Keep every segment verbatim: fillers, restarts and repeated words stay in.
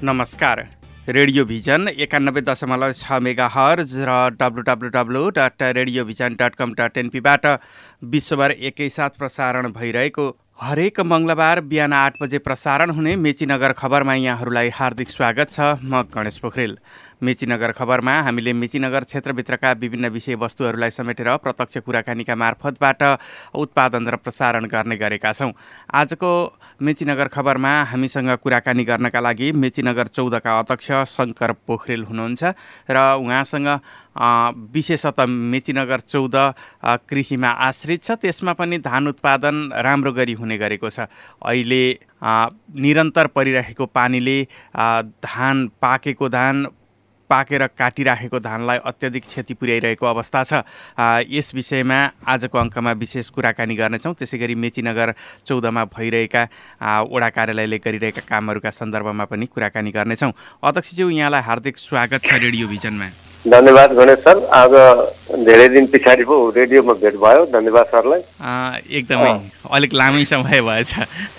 नमस्कार। Radio vision एकानब्बे दशमलव छ मेगा हर्ज र W W W dot radio vision dot com dot एनपीबाट विश्वभर एकैसाथ प्रसारण भइरहेको हरेक मङ्गलबार बिहान आठ बजे प्रसारण हुने मेचीनगर खबरमा यहाँहरूलाई हार्दिक स्वागत छ। म गणेश पोखरेल। मेचीनगर खबरमा हामीले मेचीनगर क्षेत्रभित्रका विभिन्न विषयवस्तुहरूलाई समेटेर प्रत्यक्ष कुराकानीका मार्फतबाट उत्पादन र प्रसारण गर्ने गरेका छौँ। आजको मेचीनगर खबरमा हामीसँग कुराकानी गर्नका लागि मेचीनगर चौधका अध्यक्ष शङ्कर पोखरेल हुनुहुन्छ र उहाँसँग विशेषतः मेचीनगर चौध कृषिमा आश्रित छ, त्यसमा पनि धान उत्पादन राम्रो गरी हुने गरेको छ। अहिले निरन्तर परिरहेको पानीले धान पाकेको धान पाकेर काटिराखेको धानलाई अत्यधिक क्षति पुर्याइरहेको अवस्था छ। यस विषयमा आजको अङ्कमा विशेष कुराकानी गर्नेछौँ। त्यसै गरी मेचीनगर चौधमा भइरहेका वडा कार्यालयले गरिरहेका कामहरूका सन्दर्भमा पनि कुराकानी गर्नेछौँ। अध्यक्षज्यू, यहाँलाई हार्दिक स्वागत छ रेडियो भिजनमा। धन्यवाद गणेश सर। आज धेरै दिन पछाडि पो रेडियोमा भेट भयो। धन्यवाद सरलाई। एकदमै अलिक लामै समय भएछ।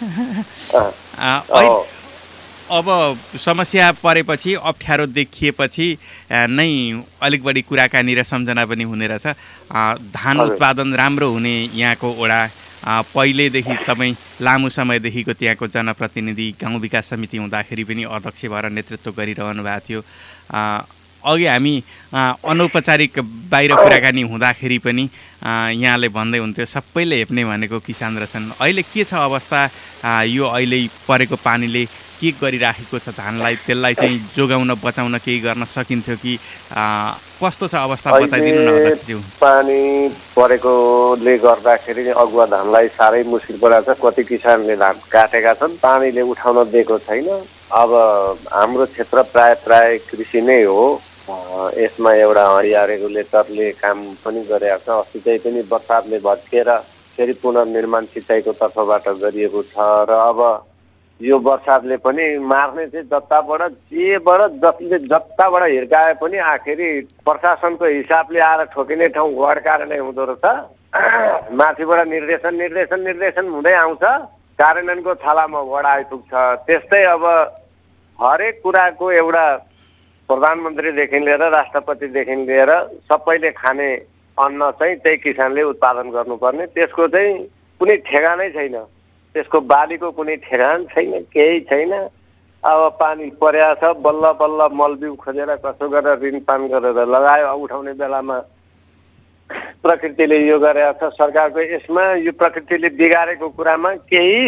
अब समस्या परेपछि, अप्ठ्यारो देखिएपछि नै अलिक बढी कुराकानी र सम्झना पनि हुने रहेछ। धान उत्पादन राम्रो हुने यहाँको वडा पहिलेदेखि तपाईँ लामो समयदेखिको त्यहाँको जनप्रतिनिधि, गाउँ विकास समिति हुँदाखेरि पनि अध्यक्ष भएर नेतृत्व गरिरहनु भएको थियो। अघि हामी अनौपचारिक बाहिर कुराकानी हुँदाखेरि पनि यहाँले भन्दै हुन्थ्यो सबैले हेप्ने भनेको किसान रहेछन्। अहिले के छ अवस्था? यो अहिले परेको पानीले के गरिराखेको छ धानलाई? त्यसलाई चाहिँ जोगाउन बचाउन केही गर्न सकिन्थ्यो कि कस्तो छ अवस्था बताइदिनु न अध्यक्षज्यू। पानी परेकोले गर्दाखेरि अगुवा धानलाई साह्रै मुस्किल परेको छ। कति किसानले धान काटेका छन्, पानीले उठाउन दिएको छैन। अब हाम्रो क्षेत्र प्राय प्राय कृषि नै हो। यसमा एउटा हरिया रेगुलेटरले काम पनि गरेको छ। अस्ति चाहिँ पनि बर्सातले भत्किएर फेरि पुनर्निर्माण सिँचाइको तर्फबाट गरिएको छ र अब यो बर्सातले पनि मार्ने चाहिँ जताबाट जेबाट जसले जताबाट हिर्काए पनि आखिरी प्रशासनको हिसाबले आएर ठोकिने ठाउँ वार्ड कार्यालय हुँदो रहेछ। माथिबाट निर्देशन निर्देशन निर्देशन हुँदै आउँछ, कार्यान्वयनको थालामा वडा आइपुग्छ। त्यस्तै अब हरेक कुराको एउटा प्रधानमन्त्रीदेखि लिएर राष्ट्रपतिदेखि लिएर सबैले खाने अन्न चाहिँ त्यही किसानले उत्पादन गर्नुपर्ने। त्यसको चाहिँ कुनै ठेगानै छैन, त्यसको बालीको कुनै ठेगान छैन, केही छैन। अब पानी परेको छ, बल्ल बल्ल मलबिउ खोजेर कसो गरेर ऋणपान गरेर लगायो। उठाउने बेलामा प्रकृतिले यो गरेको छ। सरकारको यसमा यो प्रकृतिले बिगारेको कुरामा केही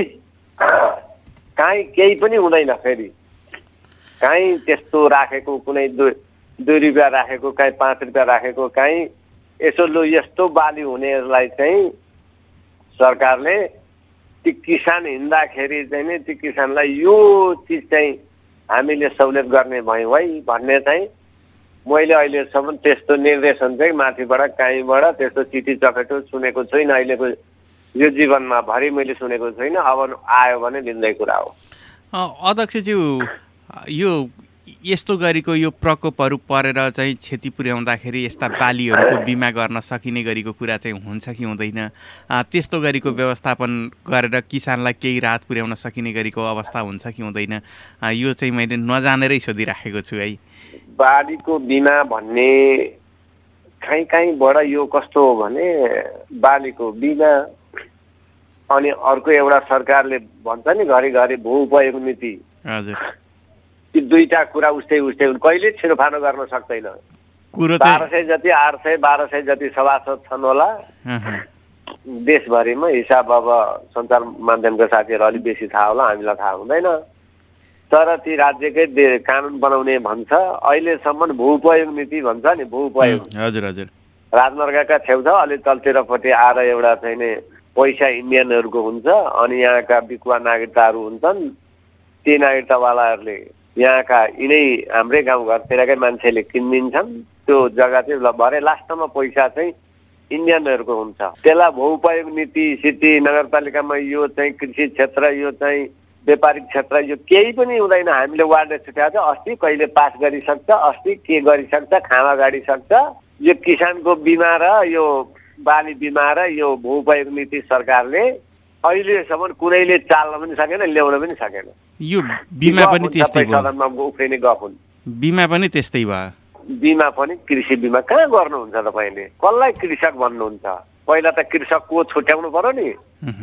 काहीँ केही पनि हुँदैन। फेरि काहीँ त्यस्तो राखेको, कुनै दुई दुई रुपियाँ राखेको, काहीँ पाँच रुपियाँ राखेको, काहीँ यसो लु यस्तो बाली हुनेहरूलाई चाहिँ सरकारले ती किसान हिँड्दाखेरि चाहिँ नि ती किसानलाई यो चिज चाहिँ हामीले सहुलियत गर्ने भयौँ है भन्ने चाहिँ मैले अहिलेसम्म त्यस्तो निर्देशन चाहिँ माथिबाट काहीँबाट त्यस्तो चिठी चपेटो सुनेको छैन। अहिलेको यो जीवनमा भरि मैले सुनेको छैन। अब आयो भने लिँदै कुरा हो। अध्यक्षज्यू, यो यस्तो गरेको यो प्रकोपहरू परेर चाहिँ क्षति पुर्याउँदाखेरि यस्ता बालीहरूको बिमा गर्न सकिने गरेको कुरा चाहिँ हुन्छ कि हुँदैन? त्यस्तो गरेको व्यवस्थापन गरेर किसानलाई केही राहत पुर्याउन सकिने गरेको अवस्था हुन्छ कि हुँदैन? यो चाहिँ मैले नजानेरै सोधिराखेको छु है। बालीको बिमा भन्ने काहीँ काहीँबाट यो कस्तो हो भने बालीको बिमा अनि अर्को एउटा सरकारले भन्छ नि घरिघरि भू उपयोग नीति। हजुर, ती दुईटा कुरा उस्तै उस्तै कहिले छिरोफानो गर्न सक्दैन। बाह्र सय जति आठ सय बाह्र सय जति सभासद छन् होला देशभरिमा। हिसाब अब सञ्चार माध्यमका साथीहरू अलिक बेसी थाहा होला, हामीलाई थाहा हुँदैन। तर ती राज्यकै कानुन बनाउने भन्छ। अहिलेसम्म भू उपयोग नीति भन्छ नि, भू उपयोग। हजुर हजुर। राजमार्गका छेउछाउ अलि तलतिरपट्टि आएर एउटा चाहिँ पैसा इन्डियनहरूको हुन्छ अनि यहाँका बिकुवा नागरिकताहरू हुन्छन्। ती नागरिकतावालाहरूले यहाँका यिनै हाम्रै गाउँघरतिरकै मान्छेले किनिदिन्छन् त्यो जग्गा चाहिँ। ल भरे लास्टमा पैसा चाहिँ इन्डियनहरूको हुन्छ। त्यसलाई भू उपयोग नीति सिटी नगरपालिकामा यो चाहिँ कृषि क्षेत्र, यो चाहिँ व्यापारिक क्षेत्र, यो केही पनि हुँदैन। हामीले वार्डले छुट्याएको छ। अस्ति कहिले पास गरिसक्छ, अस्ति के गरिसक्छ, खामा गाडिसक्छ। यो किसानको बिमा र यो बाली बिमा र यो भू उपयोग नीति सरकारले अहिलेसम्म कुनैले चाल्न पनि सकेन, ल्याउन पनि सकेन। यो बिमा पनि त्यस्तै भयो, सदनमा उफ्रिने गफ हुन्। बिमा पनि त्यस्तै भयो, बिमा पनि कृषि बिमा कहाँ गर्नुहुन्छ तपाईँले? कसलाई कृषक भन्नुहुन्छ? पहिला त कृषक को छुट्याउनु पर्यो नि।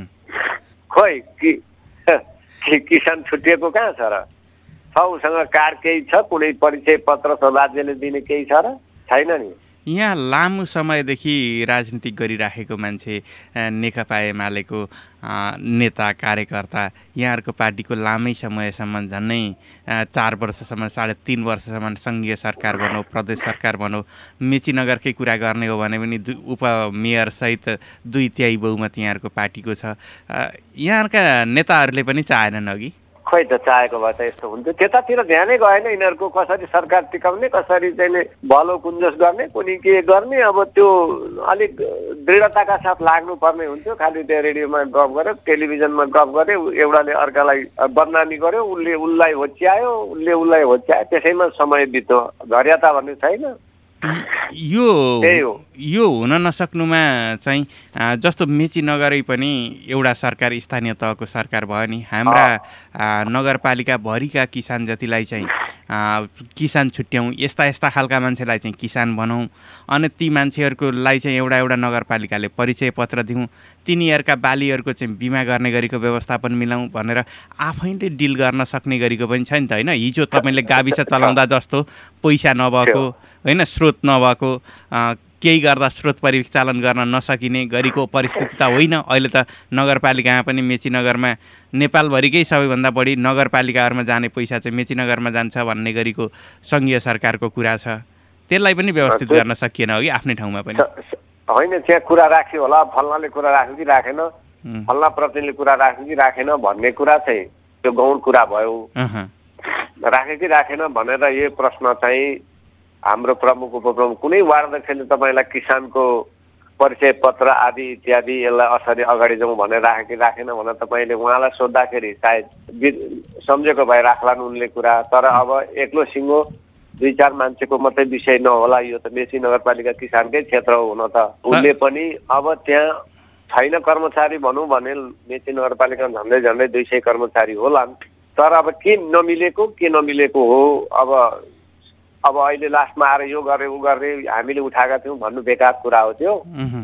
खोइ कि किसान छुट्टिएको कहाँ छ र? छ उसँग कार्ड केही छ, कुनै परिचय पत्र छ राज्यले दिने केही छ र? छैन नि। यहाँ लामो समयदेखि राजनीति गरिराखेको मान्छे, नेकपा एमालेको नेता कार्यकर्ता, यहाँहरूको पार्टीको लामै समयसम्म झन्नै चार वर्षसम्म साढे तिन वर्षसम्म सङ्घीय सरकार भनौँ, प्रदेश सरकार भनौँ, मेचीनगरकै कुरा गर्ने हो भने पनि उपमेयरसहित दुई तिहाई बहुमत यहाँहरूको पार्टीको छ। यहाँहरूका नेताहरूले पनि चाहेनन् अघि? खोइ त चाहेको भए त यस्तो हुन्थ्यो। त्यतातिर ध्यानै गएन यिनीहरूको। कसरी सरकार टिकाउने, कसरी चाहिँ भलो कुन्जोस गर्ने, कुनै के गर्ने, अब त्यो अलिक दृढताका साथ लाग्नुपर्ने हुन्थ्यो। खालि त्यो रेडियोमा गफ गर्यो, टेलिभिजनमा गफ गर्यो, एउटाले अर्कालाई बदनामी गर्यो, उसले उसलाई होच्यायो, उसले उसलाई होच्यायो, त्यसैमा समय बित्यो। घर्याता भन्ने छैन। यो यो हुन नसक्नुमा चाहिँ जस्तो मेची नगरै पनि एउटा सरकार स्थानीय तहको सरकार भयो नि, हाम्रा नगरपालिका भरिका किसान जतिलाई चाहिँ किसान छुट्याउँ, यस्ता यस्ता खालका मान्छेलाई चाहिँ किसान बनाऊँ, अनि ती मान्छेहरूकोलाई चाहिँ एउटा एउटा नगरपालिकाले परिचय पत्र दिउँ, तिनीहरूका बालीहरूको चाहिँ बिमा गर्ने गरीको व्यवस्थापन मिलाउँ भनेर आफैले डिल गर्न सक्ने गरीको पनि छ नि त, होइन? हिजो तपाईँले गाविस चलाउँदा जस्तो पैसा नभएको, होइन, स्रोत नभएको, केही गर्दा स्रोत परिचालन गर्न नसकिने गरीको परिस्थिति त होइन। अहिले त नगरपालिकामा पनि मेचीनगरमा नेपालभरिकै सबैभन्दा बढी नगरपालिकाहरूमा जाने पैसा चाहिँ मेचीनगरमा जान्छ भन्ने गरीको सङ्घीय सरकारको कुरा छ। त्यसलाई पनि व्यवस्थित गर्न सकिएन अघि आफ्नै ठाउँमा पनि? होइन, त्यहाँ कुरा राख्यो होला, फल्नाले कुरा राख्यो कि राखेन, फल्ना प्रतिनिधिले कुरा राख्यो कि राखेन भन्ने कुरा चाहिँ त्यो गौण कुरा भयो। राखे कि राखेन भनेर यो प्रश्न चाहिँ हाम्रो प्रमुख उपप्रमुख कुनै वार्ड अध्यक्षले तपाईँलाई किसानको परिचय पत्र आदि इत्यादि यसलाई असरी अगाडि जाउँ भनेर राखे कि राखेन भनेर तपाईँले उहाँलाई सोद्धाखेरि सायद सम्झेको भए राख्लान् उनले कुरा। तर अब एक्लो सिङ्गो दुई चार मान्छेको मात्रै विषय नहोला, यो त मेची नगरपालिका किसानकै क्षेत्र हो हुन त। उसले पनि अब त्यहाँ छैन कर्मचारी भनौँ भने मेची नगरपालिका झन्डै झन्डै दुई सय कर्मचारी होलान्। तर अब के नमिलेको के नमिलेको हो, अब अब अहिले लास्टमा आएर यो गरे ऊ गरे हामीले उठाएका थियौँ भन्नु बेकार कुरा हो। त्यो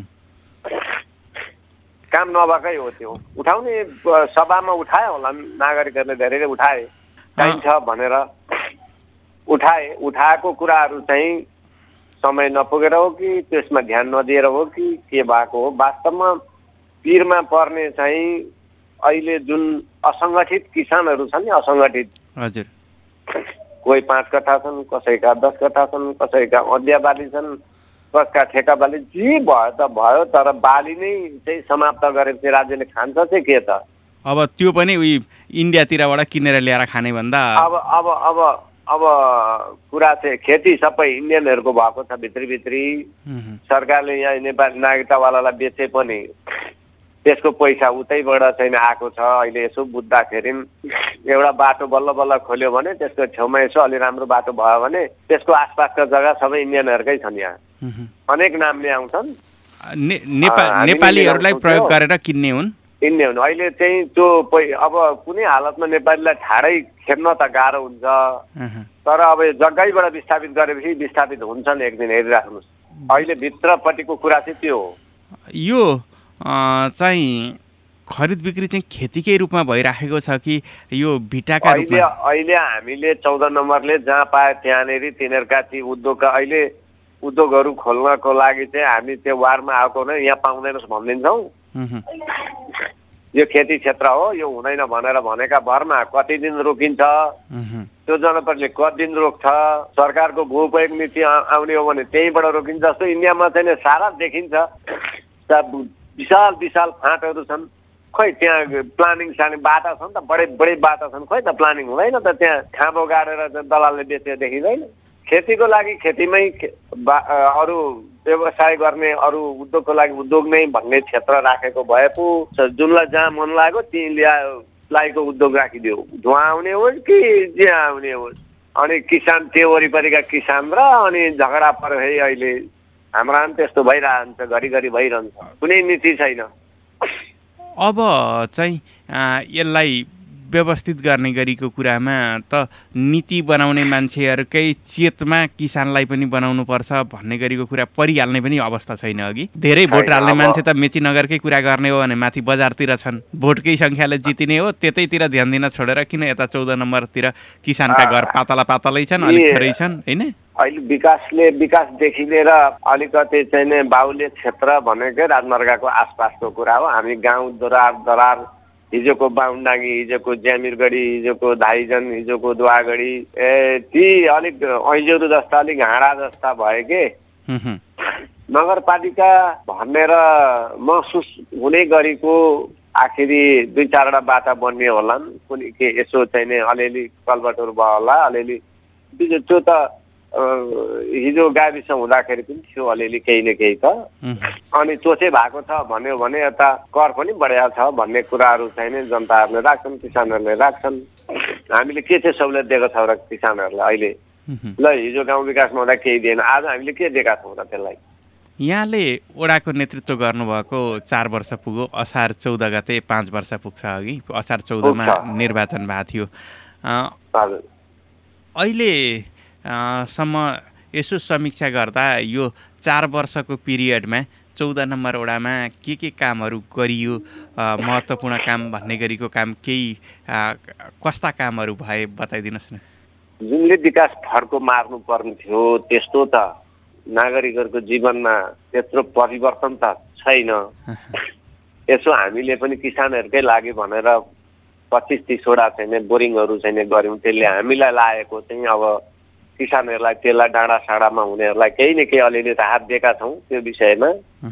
काम नभएकै हो। त्यो उठाउने सभामा उठाए होला, नागरिकहरूले धेरैले उठाए, चाहिन्छ भनेर उठाए। उठाएको कुराहरू चाहिँ समय नपुगेर हो कि त्यसमा ध्यान नदिएर हो कि के भएको हो? वास्तवमा पिरमा पर्ने चाहिँ अहिले जुन असङ्गठित किसानहरू छन् नि, असङ्गठित, हजुर, कोही पाँच कट्ठा छन्, कसैका दस कट्ठा छन्, कसैका अँदिया बाली छन्, कसका ठेका बाली, जे भयो त भयो। तर बाली नै चाहिँ समाप्त गरेपछि राज्यले खान्छ चाहिँ के त? अब त्यो पनि उही इन्डियातिरबाट किनेर ल्याएर खाने भन्दा अब अब अब अब कुरा चाहिँ खेती सबै इन्डियनहरूको भएको छ भित्री भित्री। सरकारले यहाँ नेपाली नागरिकतावालालाई बेचे पनि त्यसको पैसा उतैबाट चाहिँ आएको छ। अहिले यसो बुझ्दाखेरि एउटा बाटो बल्ल बल्ल खोल्यो भने त्यसको छेउमा यसो अलि राम्रो बाटो भयो भने त्यसको आसपासका जग्गा सबै इन्डियनहरूकै छन्। यहाँ अनेक नामले आउँछन्, नेपालीहरूलाई प्रयोग गरेर किन्ने हुन् किन्ने हुन्। अहिले चाहिँ त्यो अब कुनै हालतमा नेपालीलाई ठाडै खेप्न त गाह्रो हुन्छ, तर अब जग्गैबाट विस्थापित गरेपछि विस्थापित हुन्छन् एक दिन, हेरिराख्नुहोस्। अहिले भित्रपट्टिको कुरा चाहिँ त्यो हो। यो चाहिँ खरिद बिक्री चाहिँ खेतीकै रूपमा भइराखेको छ कि यो भिटाका रूपमा? अहिले अहिले हामीले चौध नम्बरले जहाँ पाए त्यहाँनिर तिनीहरूका ती उद्योगका अहिले उद्योगहरू खोल्नको लागि चाहिँ हामी त्यो वारमा आएको नै यहाँ पाउँदैनस् भनिदिन्छौँ। यो खेती क्षेत्र हो, यो हुँदैन भनेर भनेका भरमा कति दिन रोकिन्छ, त्यो जनप्रतिनिधिले कति दिन रोक्छ। सरकारको भू उपयोग नीति आउने हो भने त्यहीँबाट रोकिन्छ। जस्तो इन्डियामा चाहिँ सारा देखिन्छ, विशाल विशाल फाँटहरू छन्, खोइ त्यहाँ प्लानिङ सानी बाटा छन् त, बडे बडे बाटा छन्, खोइ त प्लानिङ हुँदैन त। त्यहाँ खाँबो गाडेर दलालले बेचे देखिँदैन। खेतीको लागि खेतीमै, अरू व्यवसाय गर्ने अरू उद्योगको लागि उद्योग नै भन्ने क्षेत्र राखेको भए पो जुनलाई जहाँ मन लाग्यो त्यहीँलाई उद्योग राखिदियो, धुवा आउने होस् कि जहाँ आउने होस्। अनि किसान त्यो वरिपरिका किसान र अनि झगडा पऱ्यो है। अहिले हाम्रा पनि त्यस्तो भइरहन्छ, घरिघरि भइरहन्छ, कुनै नीति छैन। अब चाहिँ यसलाई व्यवस्थित गर्ने गरीको कुरामा त नीति बनाउने मान्छेहरूकै चेतमा किसानलाई पनि बनाउनु पर्छ भन्ने गरीको कुरा परिहाल्ने पनि अवस्था छैन। अघि धेरै भोट हाल्ने मान्छे त मेचीनगरकै कुरा गर्ने हो भने माथि बजारतिर छन्, भोटकै सङ्ख्याले जितिने हो, त्यतैतिर ध्यान दिन छोडेर किन यता चौध नम्बरतिर किसानका घर पातला पातलै छन्, अलिक थोरै छन् होइन। अहिले विकासले विकासदेखि लिएर अलिकति चाहिँ बाहुल्य क्षेत्र भनेकै राजमार्गको आसपासको कुरा हो। हामी गाउँ दरार दरार हिजोको बाहुनडाँगी, हिजोको ज्यामिरगढी, हिजोको धाइजन, हिजोको दुवागढी, ए ती अलिक ऐजोरू जस्ता अलिक घाँडा जस्ता भए के नगरपालिका भनेर महसुस हुने गरीको आखिरी दुई चारवटा बाटा बन्ने होलान्, कुनै के यसो चाहिँ अलिअलि कलबटहरू भयो होला, अलिअलि त्यो त हिजो गाविस हुँदाखेरि पनि थियो अलिअलि केही न केही त। अनि त्यो चाहिँ भएको छ भन्यो भने यता कर पनि बढेको छ भन्ने कुराहरू चाहिँ जनताहरूले राख्छन्, किसानहरूले राख्छन्। हामीले के चाहिँ सहुलियत दिएको छ र किसानहरूलाई अहिले? ल हिजो गाउँ विकासमा हुँदा केही दिएन, आज हामीले के दिएका छौँ र त्यसलाई? यहाँले ओडाको नेतृत्व गर्नुभएको चार वर्ष पुग्यो, असार चौध गते पाँच वर्ष पुग्छ। अघि असार चौधमा निर्वाचन भएको थियो। अहिले सम्म यसो समीक्षा गर्दा यो चार वर्षको पिरियडमा चौध नम्बर वडामा के के कामहरू गरियो, महत्त्वपूर्ण काम भन्ने गरीको काम केही कस्ता कामहरू भए बताइदिनुहोस् न। जुनले विकास फर्को मार्नु पर्ने थियो त्यस्तो त नागरिकहरूको जीवनमा त्यत्रो परिवर्तन त छैन। यसो हामीले पनि किसानहरूकै लागि भनेर पच्चिस तिसवटा चाहिँ बोरिङहरू चाहिँ गऱ्यौँ, त्यसले हामीलाई लागेको चाहिँ अब किसानहरूलाई त्यसलाई डाँडा साँडामा हुनेहरूलाई केही न केही अलिअलि राहत दिएका छौँ। त्यो विषयमा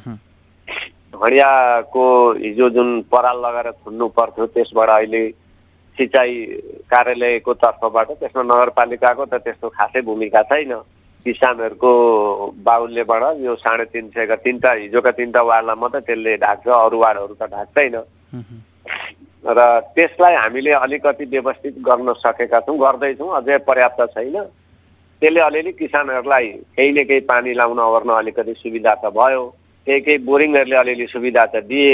हडियाको हिजो जुन पराल लगाएर थुन्नु पर्थ्यो त्यसबाट अहिले सिँचाइ कार्यालयको तर्फबाट, त्यसमा नगरपालिकाको त त्यस्तो खासै भूमिका छैन। किसानहरूको बाहुल्यबाट यो साढे तिन सयका तिनवटा हिजोका तिनवटा वार्डलाई मात्रै त्यसले ढाक्छ, अरू वार्डहरू त ढाक्दैन। र त्यसलाई हामीले अलिकति व्यवस्थित गर्न सकेका छौँ, गर्दैछौँ, अझै पर्याप्त छैन। त्यसले अलिअलि किसानहरूलाई केही न केही पानी लाउन ओर्न अलिकति सुविधा त भयो, केही केही बोरिङहरूले अलिअलि सुविधा त दिए।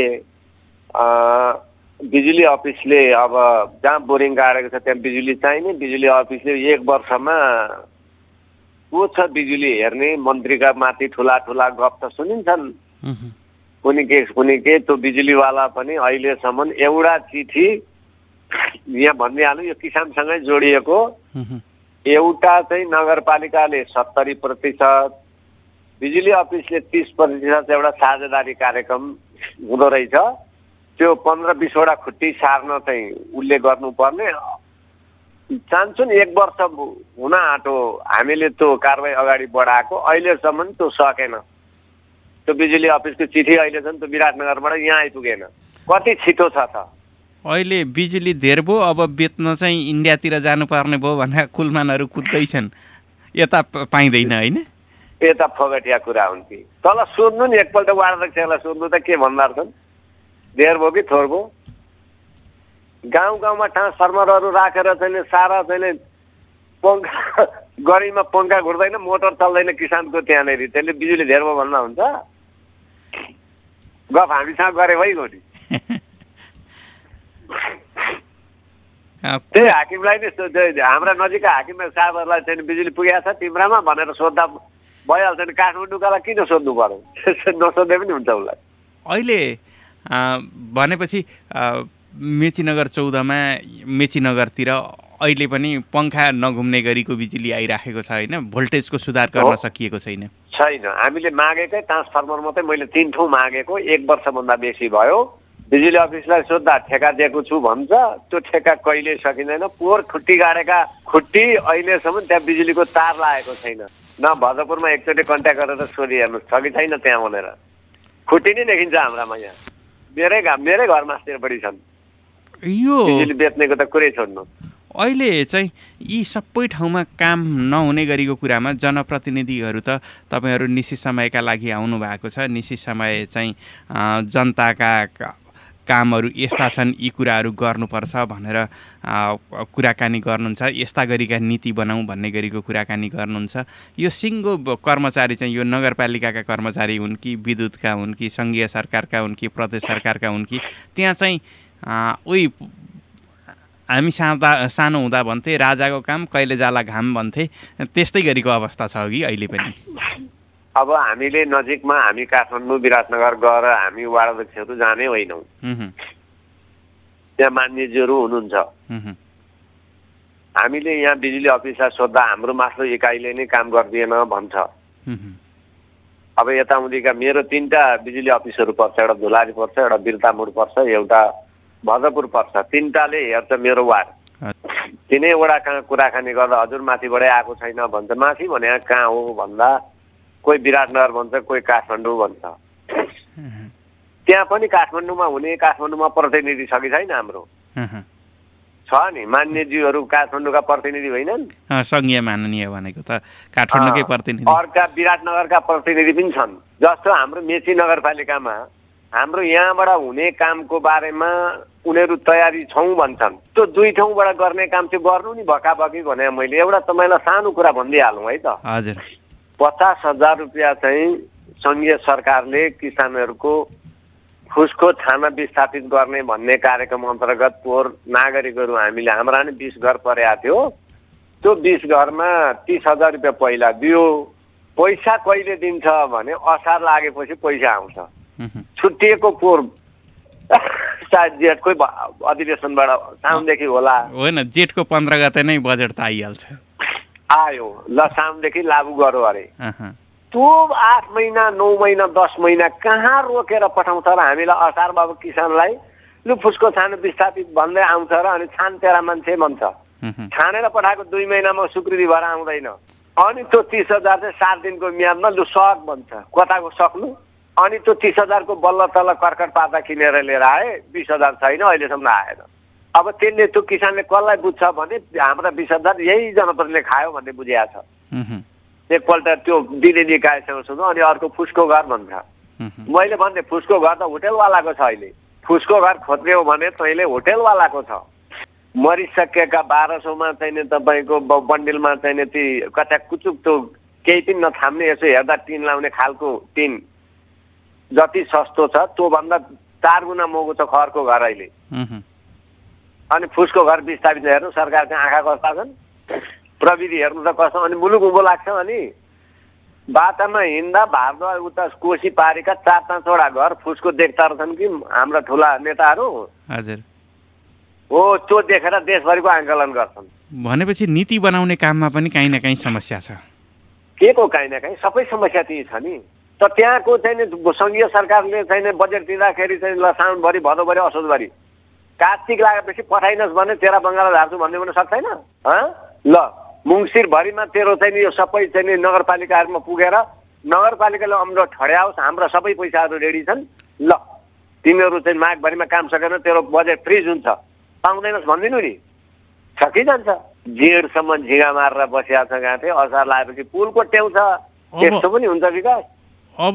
बिजुली अफिसले अब जहाँ बोरिङ गाडेको छ त्यहाँ बिजुली चाहिने, बिजुली अफिसले एक वर्षमा को छ बिजुली हेर्ने, मन्त्रीका माथि ठुला ठुला गफ त सुनिन्छन्, कुनै के कुनै के। त्यो बिजुलीवाला पनि अहिलेसम्म एउटा चिठी यहाँ भनिदिइहाल्नु, यो किसानसँगै जोडिएको एउटा चाहिँ नगरपालिकाले सत्तरी प्रतिशत, बिजुली अफिसले तिस प्रतिशत एउटा साझेदारी कार्यक्रम हुँदो रहेछ। त्यो पन्ध्र बिसवटा खुट्टी सार्न चाहिँ उसले गर्नुपर्ने। चाहन्छौँ एक वर्ष हुन आँटो हामीले त्यो कारवाही अगाडि बढाएको, अहिलेसम्म त्यो सकेन। त्यो बिजुली अफिसको चिठी अहिलेसम्म त्यो विराटनगरबाट यहाँ आइपुगेन। कति छिटो छ त? अहिले बिजुली धेर भयो, अब बेच्न चाहिँ इन्डियातिर जानुपर्ने भयो भनेर कुलमानहरू कुद्दैछन्, यता पाइँदैन होइन? यता फगटिया कुरा हुन् कि तल सोध्नु नि एकपल्ट वार्ड अध्यक्षलाई सोध्नु त के भन्दा छन्, धेर भयो कि थोर भयो? गाउँ गाउँमा ट्रान्सफर्मरहरू राखेर चाहिँ सारा चाहिँ पङ्खा गरीमा पङ्खा घुर्दैन, मोटर चल्दैन किसानको त्यहाँनिर, त्यसले बिजुली धेर भयो भन्दा हुन्छ? गफ हामीसँग गरे भइगयो नि। त्यही हाकिमलाई नै हाम्रा नजिकका हाकिम साहबहरूलाई चाहिँ बिजुली पुगेको छ तिम्रामा भनेर सोद्धा भइहाल्छ नि। काठमाडौँकालाई किन सोध्नु पर्यो? नसोध्दै पनि हुन्छ उसलाई। अहिले भनेपछि मेचीनगर चौधमा मेचीनगरतिर अहिले पनि पङ्खा नघुम्ने गरीको बिजुली आइराखेको छ होइन? भोल्टेजको सुधार गर्न सकिएको छैन? छैन। हामीले मागेकै ट्रान्सफर्मर मात्रै मैले तिन ठाउँ मागेको, एक वर्षभन्दा बेसी भयो। बिजुली अफिसलाई सोद्धा ठेका दिएको छु भन्छ, त्यो ठेका कहिले सकिँदैन। पोहोर खुट्टी गाडेका खुट्टी अहिलेसम्म त्यहाँ बिजुलीको तार लागेको छैन। न भजपुरमा एकचोटि कन्ट्याक्ट गरेर सोधिहेर्नु छ कि छैन त्यहाँ भनेर। खुट्टी नै देखिन्छ हाम्रामा यहाँ। मेरै घाम मेरै घरमा बढी छन्। यो बिजुली बेच्नेको त कुरै छोड्नु। अहिले चाहिँ यी सबै ठाउँमा काम नहुने गरीको कुरामा जनप्रतिनिधिहरू त तपाईँहरू निश्चित समयका लागि आउनु भएको छ, निश्चित समय चाहिँ जनताका कामहरू यस्ता छन्, यी कुराहरू गर्नुपर्छ भनेर कुराकानी गर्नुहुन्छ, यस्ता गरीका नीति बनाऊ भन्ने गरीको कुराकानी गर्नुहुन्छ। यो सिङ्गो कर्मचारी चाहिँ यो नगरपालिकाका कर्मचारी हुन् कि विद्युतका हुन् कि सङ्घीय सरकारका हुन् कि प्रदेश सरकारका हुन् कि त्यहाँ चाहिँ उही हामी सादा सानो हुँदा भन्थे राजाको काम कहिले जाला घाम भन्थे, त्यस्तै गरीको अवस्था छ कि अहिले पनि? अब हामीले नजिकमा हामी काठमाडौँ विराटनगर गएर हामी वार्ड अध्यक्षहरू जाने होइनौँ। त्यहाँ मान्यजीहरू हुनुहुन्छ। हामीले यहाँ बिजुली अफिसलाई सोद्धा हाम्रो मास्टर इकाइले नै काम गरिदिएन भन्छ। अब यताउतिका मेरो तिनवटा बिजुली अफिसहरू पर्छ, एउटा धुलारी पर्छ, एउटा बिर्तामोड पर्छ, एउटा भजपुर पर्छ। तिनवटाले हेर्छ मेरो वार्ड। तिनैवटा कहाँ कुराकानी गर्दा हजुर माथिबाटै आएको छैन भन्छ। माथि भने कहाँ हो भन्दा कोही विराटनगर भन्छ, कोही काठमाडौँ भन्छ। त्यहाँ पनि काठमाडौँमा हुने काठमाडौँमा प्रतिनिधि छ कि छैन? हाम्रो छ नि, मान्यज्यूहरू काठमाडौँका प्रतिनिधि होइनन्? सङ्घीय माननीय भनेको त काठमाडौँकै प्रतिनिधि। अर्का विराटनगरका प्रतिनिधि पनि छन्। जस्तो हाम्रो मेची नगरपालिकामा हाम्रो यहाँबाट हुने कामको बारेमा उनीहरू तयारी छौँ भन्छन्। त्यो दुई ठाउँबाट गर्ने काम चाहिँ गर्नु नि भकाभकी भने मैले एउटा तपाईँलाई सानो कुरा भनिदिइहालौँ है त। हजुर। पचास हजार रुपियाँ चाहिँ सङ्घीय सरकारले किसानहरूको फुसको छाना विस्थापित गर्ने भन्ने कार्यक्रम अन्तर्गत पोहोर नागरिकहरू हामीले हाम्रा नि बिस घर परेको थियो। त्यो बिस घरमा तिस हजार रुपियाँ पहिला दियो। पैसा कहिले दिन्छ भने असार लागेपछि पैसा आउँछ। छुट्टिएको पोहोर सायद जेठकै अधिवेशनबाट साउनदेखि होला, होइन जेठको पन्ध्र गते नै बजेट त आइहाल्छ। आयो ल साउनदेखि लागू गर्यो अरे। त्यो आठ महिना नौ महिना दस महिना कहाँ रोकेर पठाउँछ र हामीलाई असार बाबु किसानलाई लु फुसको छानो विस्थापित भन्दै आउँछ र अनि छान तेरा मान्छे भन्छ। छानेर पठाएको दुई महिनामा स्वीकृति भएर आउँदैन। अनि त्यो तिस हजार चाहिँ सात दिनको म्यादमा लु सक भन्छ। कताको सक्नु? अनि त्यो तिस हजारको बल्ल तल्ल कर्कट पाता किनेर लिएर आए, बिस हजार छैन अहिलेसम्म आएन। अब त्यसले त्यो किसानले कसलाई बुझ्छ भने हाम्रा बिस हजार यही जनप्रतिले खायो भन्ने बुझिएको छ। एकपल्ट त्यो दिने निकायसँग सुन्नु, अनि अर्को फुसको घर भन्छ। मैले भन्थेँ फुसको घर त होटेलवालाको छ। अहिले फुसको घर खोज्ने हो भने तैँले होटेलवालाको छ। मरिसकेका बाह्र सौमा चाहिने तपाईँको बन्डिलमा चाहिने ती कच्चा कुचुक त्यो केही पनि नथाम्ने यसो हेर्दा टिन लाउने खालको टिन जति सस्तो छ त्योभन्दा चार गुणा महँगो छ खरको घर अहिले। अनि फुसको घर विस्थापित हेर्नु सरकारको आँखा कस्ता छन्, प्रविधि हेर्नु त कस्तो। अनि मुलुक उँभो लाग्छ। अनि बाटामा हिँड्दा भारद्वाज उता कोशी पारेका चार पाँचवटा घर फुसको देख्दा रहेछन् कि हाम्रा ठुला नेताहरू। हजुर हो, त्यो देखेर देशभरिको आन्दोलन गर्छन्। भनेपछि नीति बनाउने काममा पनि काहीँ न काहीँ समस्या छ। के को काहीँ न काहीँ सबै समस्या त्यही छ नि। त त्यहाँको चाहिँ सङ्घीय सरकारले चाहिँ बजेट दिँदाखेरि चाहिँ ल साउनभरि भदौभरि असोजभरि कार्तिक लागेपछि पठाइनस् भने तेरा बङ्गाला झार्छु भन्ने पनि सक्दैन। ल मुङ्सिरभरिमा तेरो चाहिँ यो सबै चाहिँ नगरपालिकाहरूमा पुगेर नगरपालिकाले अम्रो ठड्याओस्, हाम्रा सबै पैसाहरू रेडी छन्, ल तिमीहरू चाहिँ माघभरिमा काम सकेन तेरो बजेट फ्रिज हुन्छ, पाउँदैनस् भनिदिनु नि। सकिजान्छ। जेठसम्म झिगा मारेर बसिया छ गाँथे, असार लागेपछि पुलको टेउ छ, त्यस्तो पनि हुन्छ विकास। अब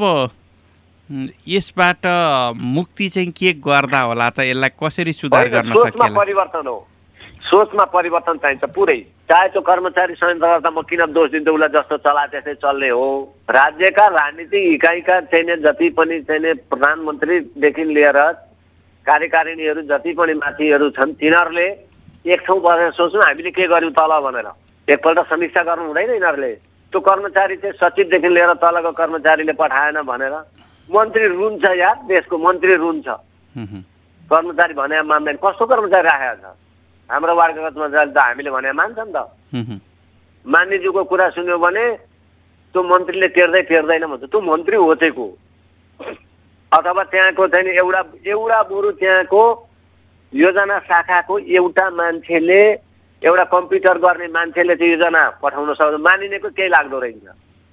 यसबाट मुक्ति चाहिँ के गर्दा होला त? यसलाई कसरी सुधार गर्न सकिएला? सोचमा परिवर्तन हो। सोचमा परिवर्तन चाहिन्छ पुरै। चाहे त्यो कर्मचारी संहिता म किन दोष दिन्छु, उसलाई जस्तो चला त्यस्तै चल्ने हो। राज्यका राजनीतिक इकाइका चाहिने जति पनि चाहिने प्रधानमन्त्रीदेखि लिएर कार्यकारिणीहरू जति पनि माथिहरू छन् तिनीहरूले एक ठाउँ बसेर सोच्नु हामीले के गर्यौँ तल भनेर एकपल्ट समीक्षा गर्नु हुँदैन। यिनीहरूले त्यो कर्मचारी चाहिँ सचिवदेखि लिएर तलको कर्मचारीले पठाएन भनेर मन्त्री रुन्छ यार, देशको मन्त्री रुन्छ। कर्मचारी भने मान्दैन। कस्तो कर्मचारी राखेको छ? हाम्रो वार्डका कर्मचारी त हामीले भने मान्छ नि त। मान्यज्यूको कुरा सुन्यो भने त्यो मन्त्रीले टेर्दै टेर्दैन भन्छ। त्यो मन्त्री हो चाहिँ को? अथवा त्यहाँको चाहिँ एउटा एउटा बरु त्यहाँको योजना शाखाको एउटा मान्छेले एउटा कम्प्युटर गर्ने मान्छेले चाहिँ योजना पठाउन सक्छ, मानिनेको केही लाग्दो रहेछ।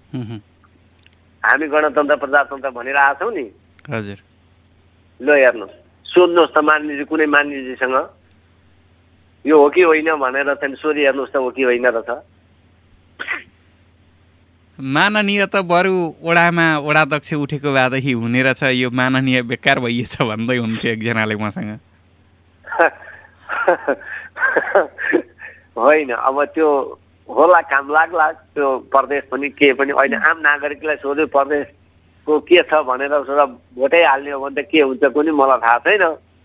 हामी गणतन्त्र प्रजातन्त्र भनिरहेका छौँ नि। हजुर। ल हेर्नुहोस्, सोध्नुहोस् त मान्यजी कुनै मान्यजीसँग यो हो कि होइन भनेर चाहिँ सोधि हेर्नुहोस् त हो कि होइन रहेछ। माननीय त बरु ओडामा ओडाध्यक्ष उठेको भएदेखि हुने रहेछ, यो माननीय बेकार भइएछ भन्दै हुन्थ्यो एकजनाले मसँग। होइन, अब त्यो होला, काम लाग्ला। त्यो प्रदेश पनि के पनि अहिले आम नागरिकलाई सोध्यो प्रदेशको के छ भनेर सोधा भोटै हाल्ने हो भने त के हुन्छ कुनै मलाई थाहा छैन।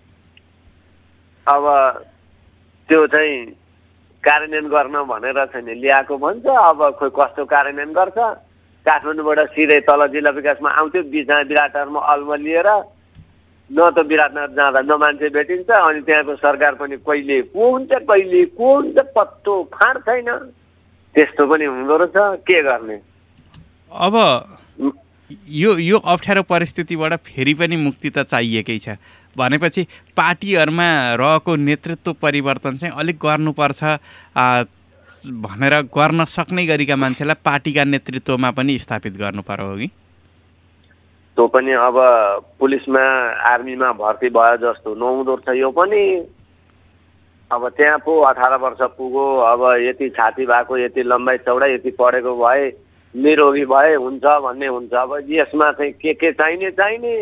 अब त्यो चाहिँ कार्यान्वयन गर्न भनेर चाहिँ ल्याएको भन्छ। अब खोइ कस्तो कार्यान्वयन गर्छ। काठमाडौँबाट सिधै तल जिल्ला विकासमा आउँथ्यो, बिचमा विराटनगरमा अल्म लिएर, न त विराटनगर जाँदा न मान्छे भेटिन्छ, अनि त्यहाँको सरकार पनि कहिले को हुन्छ कहिले को हुन्छ पत्तो फाँड छैन। त्यस्तो पनि हुँदो रहेछ, के गर्ने। अब यो यो अप्ठ्यारो परिस्थितिबाट फेरि पनि मुक्ति त चाहिएकै छ भनेपछि पार्टीहरूमा रहेको नेतृत्व परिवर्तन चाहिँ अलिक गर्नुपर्छ भनेर गर्न सक्ने गरिका मान्छेलाई पार्टीका नेतृत्वमा पनि स्थापित गर्नु पर्यो हो कि? त्यो पनि अब पुलिसमा आर्मीमा भर्ती भयो जस्तो नहुँदो रहेछ यो पनि। अब त्यहाँ पो अठार वर्ष पुगो, अब यति छाती भएको, यति लम्बाइ चौडाइ, यति पढेको भए, निरोगी भए हुन्छ भन्ने हुन्छ। अब यसमा चाहिँ के के चाहिने चाहिने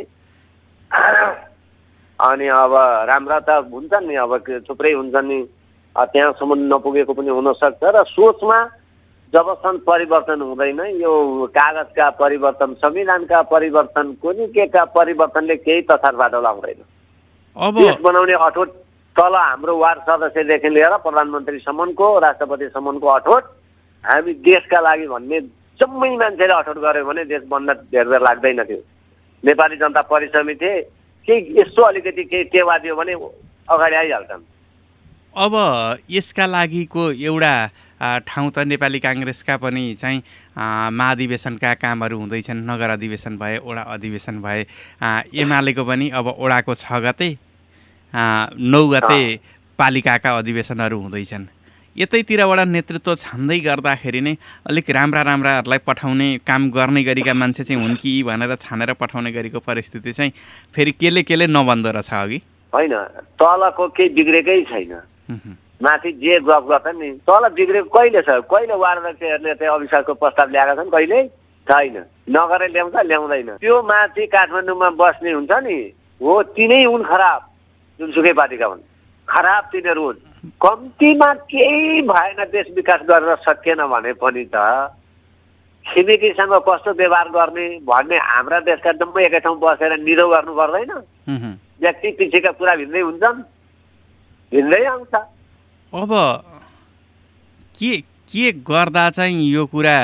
अनि अब राम्रा त हुन्छन् नि, अब थुप्रै हुन्छन् नि, त्यहाँसम्म नपुगेको पनि हुनसक्छ। र सोचमा जबसम्म परिवर्तन हुँदैन, यो कागजका परिवर्तन, संविधानका परिवर्तनको नि के का परिवर्तनले केही तथार्थ लाउँदैन। अब देश बनाउने अठोट तल हाम्रो वार्ड सदस्यदेखि लिएर प्रधानमन्त्रीसम्मको, राष्ट्रपतिसम्मको अठोट हामी देशका लागि भन्ने जम्मै मान्छेले अठोट गर्यो भने देश बन्न धेर बेर लाग्दैन थियो। नेपाली जनता परिसमिति केही यसो अलिकति केही टेवा दियो भने अगाडि आइहाल्छन्। अब यसका लागिको एउटा ठाउँ त नेपाली काङ्ग्रेसका पनि चाहिँ महाधिवेशनका कामहरू हुँदैछन्। नगर अधिवेशन भए, ओडा अधिवेशन भए, एमालेको पनि अब ओडाको छ गते नौ गते पालिकाका अधिवेशनहरू हुँदैछन्। यतैतिरबाट नेतृत्व छान्दै गर्दाखेरि नै अलिक राम्रा राम्राहरूलाई पठाउने काम गर्ने गरिका मान्छे चाहिँ हुन् कि भनेर छानेर पठाउने गरेको परिस्थिति चाहिँ फेरि केले केले नबन्दो रहेछ अघि। होइन, तलको केही बिग्रेकै छैन, माथि जे गफ गर्छन् नि। तल बिग्रेको कहिले छ? कहिले वार्ड अध्यक्षहरूले चाहिँ अविश्वासको प्रस्ताव ल्याएका छन्? कहिले छैन। नगरे ल्याउँछ ल्याउँदैन। त्यो माथि काठमाडौँमा बस्ने हुन्छ नि, हो तिनै हुन् खराब, जुनसुकै पार्टीका हुन् खराब तिनीहरू हुन्। कम्तीमा केही भएन, देश विकास गर्न सकिएन भने पनि त छिमेकीसँग कस्तो व्यवहार गर्ने भन्ने हाम्रा देशका जम्मै एकै ठाउँ बसेर निरो गर्नु पर्दैन? व्यक्ति पिछेका कुरा भिन्दै हुन्छन्, भिन्दै आउँछ। अब के के गर्दा चाहिँ यो कुरा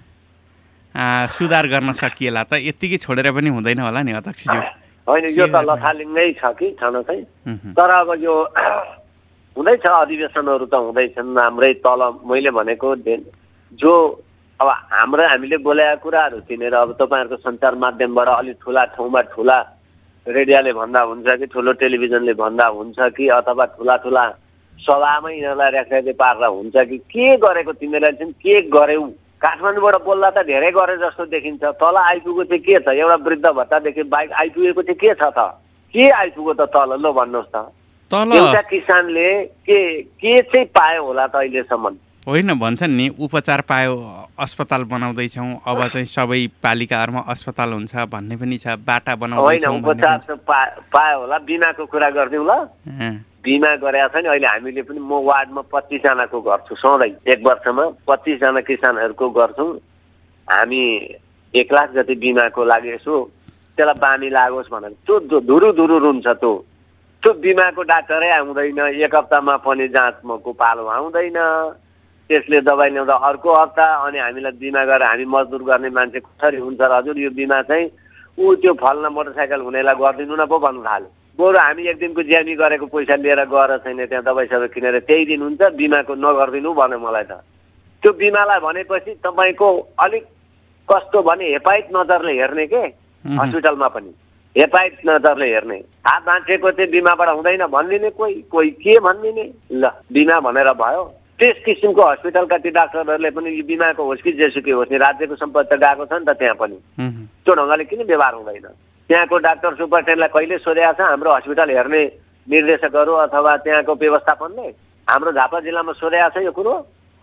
सुधार गर्न सकिएला त? यत्तिकै छोडेर पनि हुँदैन होला नि अध्यक्षज्यू? होइन, यो त लथालिङ्गै छ कि छन चाहिँ। तर अब यो हुँदैछ, अधिवेशनहरू त हुँदैछन् हाम्रै तल। मैले भनेको जो अब हाम्रो हामीले बोलेका कुराहरू तिनीहरू अब तपाईँहरूको सञ्चार माध्यमबाट अलिक ठुला ठाउँमा ठुला रेडियोले भन्दा हुन्छ कि ठुलो टेलिभिजनले भन्दा हुन्छ कि अथवा ठुला ठुला सभामै यिनीहरूलाई रेखदेख पारेर हुन्छ कि के गरेको तिमीलाई चाहिँ के गर्यौ? काठमाडौँबाट बोल्दा त धेरै गरे जस्तो देखिन्छ। तल आइपुगेको चाहिँ के छ? एउटा वृद्ध भत्तादेखि बाहेक आइपुगेको चाहिँ के छ त? के आइपुग्यो त तल? ल भन्नुहोस् त। एउटा किसानले के के चाहिँ पायो होला त अहिलेसम्म? होइन, भन्छन् नि उपचार पायो, अस्पताल बनाउँदैछौँ, अब चाहिँ सबै पालिकाहरूमा अस्पताल हुन्छ भन्ने पनि छ, बाटा बनाउँदैछौँ। होइन, उपचार त पायो होला। बिमाको कुरा गरिदिउँ ल। बिमा गरेका छ नि अहिले हामीले पनि। म वार्डमा पच्चिसजनाको गर्छु सधैँ, एक वर्षमा पच्चिसजना किसानहरूको गर्छौँ हामी। एक लाख जति बिमाको लागि यसो त्यसलाई बानी लागोस् भनेर त्यो धुरु धुरु रुन्छ। त्यो त्यो बिमाको डाक्टरै आउँदैन, एक हप्तामा पनि जाँचको पालो आउँदैन, त्यसले दबाई ल्याउँदा अर्को हप्ता। अनि हामीलाई बिमा गरेर हामी मजदुर गर्ने मान्छे कसरी हुन्छ र हजुर? यो बिमा चाहिँ ऊ त्यो फल्न मोटरसाइकल हुनेलाई गरिदिनु न पो भन्नु थाल्यो। बरु हामी एक दिनको ज्यामी गरेको पैसा लिएर गएर छैन त्यहाँ दबाई सबै किनेर त्यही दिन हुन्छ, बिमाको नगरिदिनु भन्यो मलाई त। त्यो बिमालाई भनेपछि तपाईँको अलिक कस्तो भने हेपाइट नजरले हेर्ने के हस्पिटलमा पनि हेपाइट नजरले हेर्ने। हात मान्छेको चाहिँ बिमाबाट हुँदैन भनिदिने, कोही कोही के भनिदिने। ल बिमा भनेर भयो। त्यस किसिमको हस्पिटलका ती डाक्टरहरूले पनि यो बिमाको होस् कि जेसुकै होस् नि राज्यको सम्पत्ति गएको छ नि त त्यहाँ पनि। त्यो ढङ्गले किन व्यवहार हुँदैन? त्यहाँको डाक्टर सुपरिन्टेन्डेन्टलाई कहिले सोधेको छ हाम्रो हस्पिटल हेर्ने निर्देशकहरू अथवा त्यहाँको व्यवस्थापनले? हाम्रो झापा जिल्लामा सोधेको छ यो कुरो?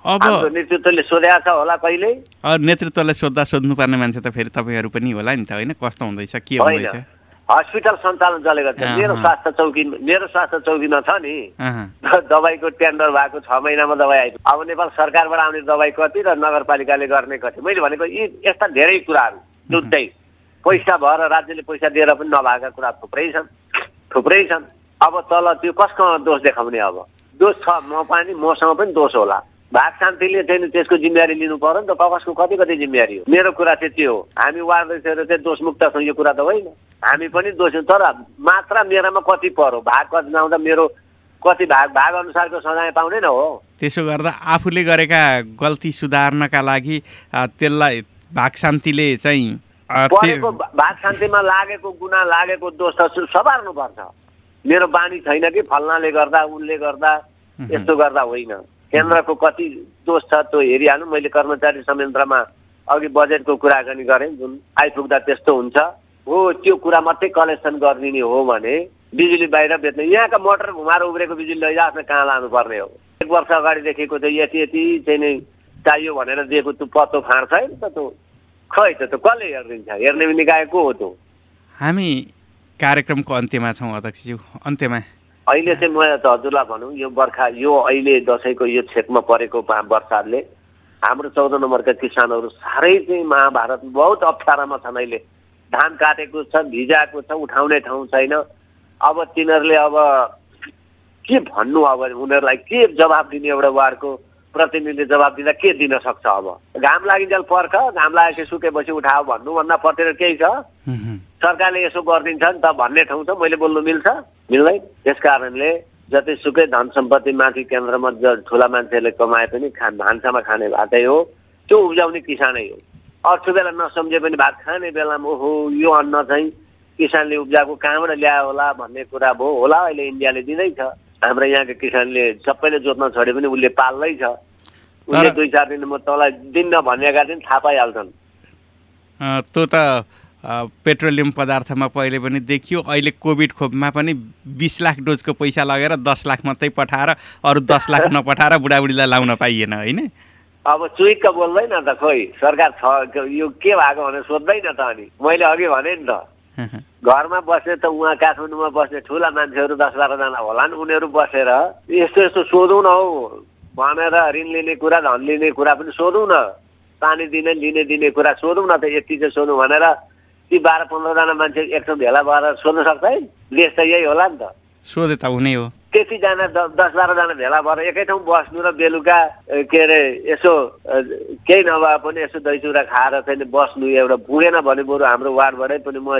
अब हाम्रो नेतृत्वले सोधेको छ होला कहिले? नेतृत्वले सोद्धा सोध्नुपर्ने मान्छे त फेरि तपाईँहरू पनि होला नि त होइन? कस्तो हुँदैछ, के हुँदैछ? हस्पिटल सञ्चालन चलेको छ। मेरो स्वास्थ्य चौकी मेरो स्वास्थ्य चौकीमा छ नि, दबाईको टेन्डर भएको छ महिनामा दबाई आइपुग्यो। अब नेपाल सरकारबाट आउने दबाई कति र नगरपालिकाले गर्ने कति? मैले भनेको यी यस्ता धेरै कुराहरू जुट्दै पैसा भएर राज्यले पैसा दिएर पनि नभएका कुरा थुप्रै छन् थुप्रै छन्। अब तल त्यो कसको दोष देखाउने? अब दोष छ म पनि मसँग पनि दोष होला। भाग शान्तिले चाहिँ त्यसको जिम्मेवारी लिनु पर्यो नि त। कसको कति कति जिम्मेवारी हो? मेरो कुरा चाहिँ त्यो हो। हामी वार्ड अध्यक्षहरू चाहिँ दोषमुक्त छौँ यो कुरा त होइन। हामी पनि दोषी, तर मात्रा मेरोमा कति पर्यो, भाग कति जाउँदा मेरो कति भाग भाग अनुसारको सजाय पाउने न हो। त्यसो गर्दा आफूले गरेका गल्ती सुधार्नका लागि त्यसलाई भाग शान्तिले चाहिँ परेको भाग शान्तिमा लागेको गुना लागेको दोष त सवार्नुपर्छ। मेरो बानी छैन कि फल्नाले गर्दा उनले गर्दा यस्तो गर्दा होइन। केन्द्रको कति दोष छ त्यो हेरिहाल्नु। मैले कर्मचारी संयन्त्रमा अघि बजेटको कुराकानी गरेँ, जुन आइपुग्दा त्यस्तो हुन्छ हो, त्यो कुरा मात्रै कलेक्सन गरिदिने हो भने बिजुली बाहिर बेच्ने, यहाँका मोटर घुमाएर उब्रेको बिजुली लैजाओस् न, कहाँ लानुपर्ने हो? एक वर्ष अगाडिदेखिको चाहिँ यति यति चाहिँ नै चाहियो भनेर दिएको त्यो पत्तो फाँड्छ है त। त्यो खै त त्यो कसले हेरिदिन्छ? हेर्ने निकाय को हो त्यो? हामी कार्यक्रमको अन्त्यमा छौँ अध्यक्षज्यू। अन्त्यमा अहिले चाहिँ म त हजुरलाई भनौँ, यो बर्खा यो अहिले दसैँको यो क्षेत्रमा परेको वर्षाले हाम्रो चौध नम्बरका किसानहरू साह्रै चाहिँ महाभारत बहुत अप्ठ्यारामा छन्। अहिले धान काटेको छ, भिजाएको छ, उठाउने ठाउँ छैन। अब तिनीहरूले अब के भन्नु? अब उनीहरूलाई के जवाब दिने? एउटा वार्डको प्रतिनिधिले जवाब दिँदा के दिन सक्छ? अब घाम लागिन्जेल पर्ख, घाम लागेपछि सुकेपछि उठाओ भन्नुभन्दा पटेर केही छ? सरकारले यसो गरिदिन्छ नि त भन्ने ठाउँ छ। मैले बोल्नु मिल्छ? मिल्दैन। त्यस कारणले जतिसुकै धन सम्पत्ति माथि केन्द्रमा ठुला मान्छेले कमाए पनि खा भान्सामा खाने भातै हो, त्यो उब्जाउने किसानै हो। अर्को बेला नसम्झे पनि भात खाने बेलामा ओहो यो अन्न चाहिँ किसानले उब्जाएको कहाँबाट ल्यायो होला भन्ने कुरा भयो होला। अहिले इन्डियाले दिँदैछ, हाम्रो यहाँको किसानले सबैले जोत्न छोडे पनि उसले पाल्दैछ। उसले दुई चार दिन म तँलाई दिन्न भनेका दिन थाहा पाइहाल्छन्। त्यो त पेट्रोलियम पदार्थमा पहिले पनि देखियो। अहिले कोभिड खोपमा पनि बिस लाख डोजको पैसा लगेर दस लाख मात्रै पठाएर अरू दस लाख नपठाएर बुढाबुढीलाई लाउन पाइएन होइन। अब चुइक्क बोल्दैन त, खोइ सरकार छ यो के भएको भनेर सोध्दैन त। अनि मैले अघि भने नि त, घरमा बस्ने त उहाँ काठमाडौँमा बस्ने ठुला मान्छेहरू दस बाह्रजना होलान्, उनीहरू बसेर यस्तो यस्तो सोधौँ न हौ भनेर ऋण लिने कुरा धन लिने कुरा पनि सोधौँ न, पानी दिने लिने दिने कुरा सोधौँ न त। यति चाहिँ सोधौँ भनेर ती बाह्र पन्ध्रजना मान्छे एक ठाउँ भेला भएर सोध्न सक्छ है? देश त यही होला नि त। सोधे त हुने हो। त्यतिजना दस बाह्रजना भेला भएर एकै ठाउँ बस्नु र बेलुका के अरे यसो केही नभए पनि यसो दही चिउरा खाएर चाहिँ बस्नु एउटा पुगेन भने बरु हाम्रो वार्डबाटै पनि म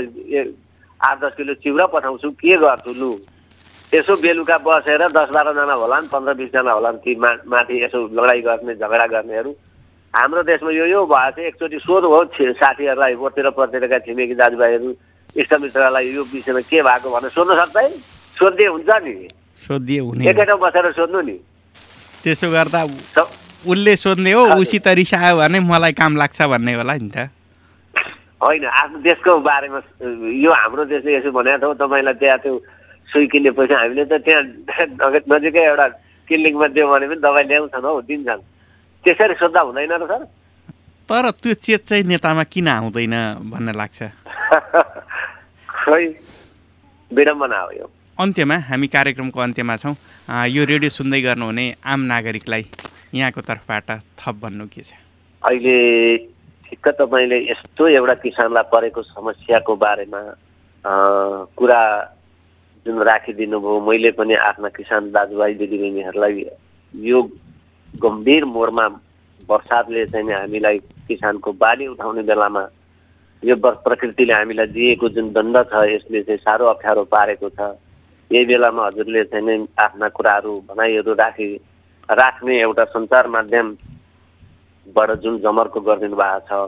आठ दस किलो चिउरा पठाउँछु, के गर्छु लु? यसो बेलुका बसेर दस बाह्रजना होला नि, पन्ध्र बिसजना होला नि, ती मा माथि यसो लडाइँ गर्ने झगडा गर्नेहरू। हाम्रो देशमा यो यो भयो चाहिँ एकचोटि सोध हो साथीहरूलाई, ओतिर पर्तिरका छिमेकी दाजुभाइहरू इष्टमित्रलाई यो विषयमा के भएको भनेर सोध्न सक्छ है? सोध्दै हुन्छ नि, सोधिए हुने, एकै ठाउँ बसेर सोध्नु नि। त्यसो गर्दा उसले सोध्ने हो, उसित रिसायो भने मलाई काम लाग्छ भन्ने होला नि त। होइन, आफ्नो देशको बारेमा यो हाम्रो देशले यसो भनेको थियो तपाईँलाई त्यहाँ त्यो सुई किन्ने पैसा हामीले त त्यहाँ नजिकै एउटा क्लिनिकमा दियो भने पनि दबाई ल्याउँछन् हौ, दिन्छन्। त्यसरी सोद्धा हुँदैन र सर? तर त्यो चेत चाहिँ नेतामा किन आउँदैन भन्ने लाग्छ। खै विडम्बना हो यो। अन्त्यमा हामी कार्यक्रमको अन्त्यमा छौँ। यो रेडियो सुन्दै गर्नुहुने आम नागरिकलाई यहाँको तर्फबाट थप भन्नु के छ? अहिले ठिक्क तपाईँले यस्तो एउटा किसानलाई परेको समस्याको बारेमा कुरा जुन राखिदिनु भयो, मैले पनि आफ्ना किसान दाजुभाइ दिदीबहिनीहरूलाई यो गम्भीर मोडमा वर्षातले चाहिँ हामीलाई किसानको बाली उठाउने बेलामा यो प्रकृतिले हामीलाई दिएको जुन दण्ड छ यसले चाहिँ साह्रो अप्ठ्यारो पारेको छ। यही बेलामा हजुरले चाहिँ आफ्ना कुराहरू भनाइहरू राखी राख्ने एउटा सञ्चार माध्यमबाट जुन जमर्को गरिदिनु भएको छ,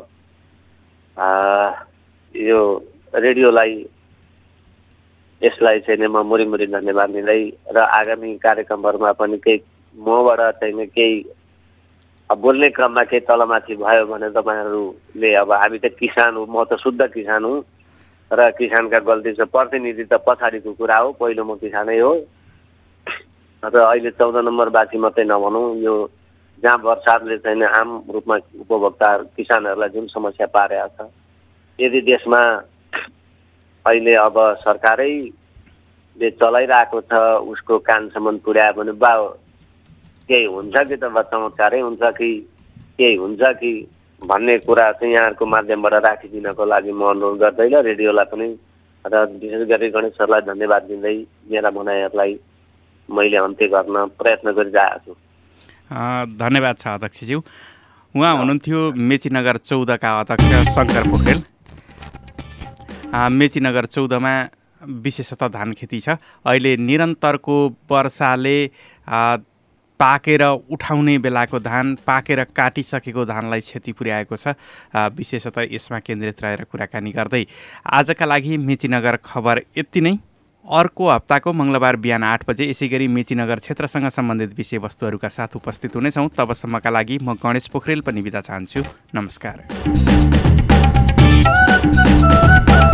यो रेडियोलाई यसलाई चाहिँ म मुरी मुरी धन्यवाद दिँदै र आगामी कार्यक्रमहरूमा पनि केही मबाट चाहिँ केही बोल्ने क्रममा केही तलमाथि भयो भने तपाईँहरूले, अब हामी त किसान हो, म त शुद्ध किसान हुँ र किसानका गल्ती छ, प्रतिनिधि त पछाडिको कुरा हो, पहिलो म किसानै हो। र अहिले चौध नम्बरवासी मात्रै नभनौँ, यो जहाँ वर्षाले चाहिँ आम रूपमा उपभोक्ता किसानहरूलाई जुन समस्या पारेको छ, यदि देशमा अहिले अब सरकारैले चलाइरहेको छ उसको कानसम्म पुर्यायो भने बा केही हुन्छ कि त चमत्कारै हुन्छ कि केही हुन्छ कि भन्ने कुरा चाहिँ यहाँहरूको माध्यमबाट राखिदिनको लागि म अनुरोध गर्दैन। रेडियोलाई पनि र विशेष गरी गणेश सरलाई धन्यवाद दिँदै मेरा भनाइहरूलाई मैले अन्त्य गर्न प्रयत्न गरिरहेको छु। धन्यवाद छ अध्यक्षज्यू। उहाँ हुनुहुन्थ्यो मेचीनगर चौधका अध्यक्ष शङ्कर पोखरेल। मेचीनगर चौधमा विशेषतः धान खेती छ। अहिले निरन्तरको वर्षाले पाकेर उठाउने बेलाको धान, पाकेर काटिसकेको धानलाई क्षति पुर्याएको छ। विशेषतः यसमा केन्द्रित रहेर कुराकानी गर्दै आजका लागि मेचीनगर खबर यति नै। अर्को हप्ताको मङ्गलबार बिहान आठ बजे यसै गरी मेचीनगर क्षेत्रसँग सम्बन्धित विषयवस्तुहरूका साथ उपस्थित हुनेछौँ। तबसम्मका लागि म गणेश पोखरेल पनि बिदा चाहन्छु। नमस्कार।